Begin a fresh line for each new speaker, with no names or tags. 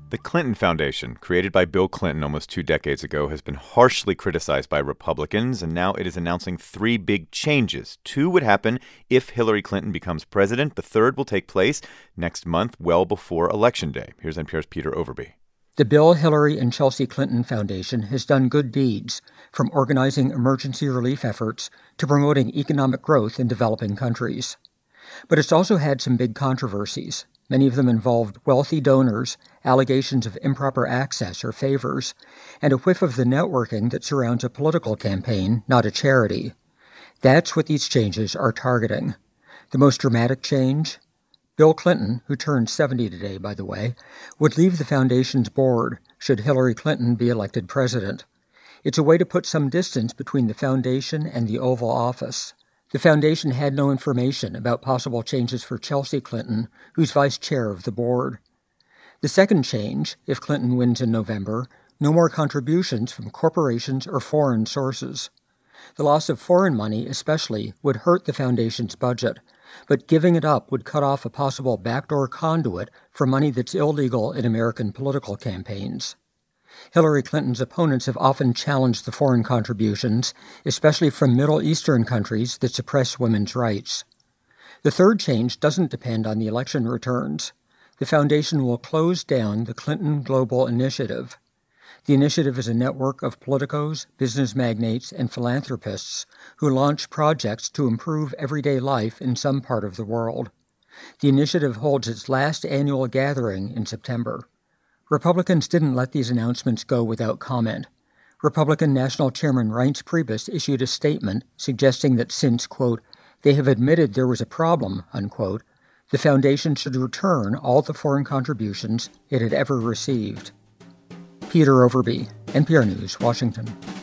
The Clinton Foundation, created by Bill Clinton almost 2 decades ago, has been harshly criticized by Republicans, and now it is announcing 3 big changes. 2 would happen if Hillary Clinton becomes president. The third will take place next month, well before Election Day. Here's NPR's Peter Overby.
The Bill, Hillary, and Chelsea Clinton Foundation has done good deeds, from organizing emergency relief efforts to promoting economic growth in developing countries. But it's also had some big controversies. Many of them involved wealthy donors, allegations of improper access or favors, and a whiff of the networking that surrounds a political campaign, not a charity. That's what these changes are targeting. The most dramatic change? Bill Clinton, who turned 70 today, by the way, would leave the foundation's board should Hillary Clinton be elected president. It's a way to put some distance between the foundation and the Oval Office. The foundation had no information about possible changes for Chelsea Clinton, who's vice chair of the board. The second change, if Clinton wins in November, no more contributions from corporations or foreign sources. The loss of foreign money, especially, would hurt the foundation's budget, but giving it up would cut off a possible backdoor conduit for money that's illegal in American political campaigns. Hillary Clinton's opponents have often challenged the foreign contributions, especially from Middle Eastern countries that suppress women's rights. The third change doesn't depend on the election returns. The foundation will close down the Clinton Global Initiative. The initiative is a network of politicos, business magnates, and philanthropists who launch projects to improve everyday life in some part of the world. The initiative holds its last annual gathering in September. Republicans didn't let these announcements go without comment. Republican National Chairman Reince Priebus issued a statement suggesting that since, quote, they have admitted there was a problem, unquote, the foundation should return all the foreign contributions it had ever received. Peter Overby, NPR News, Washington.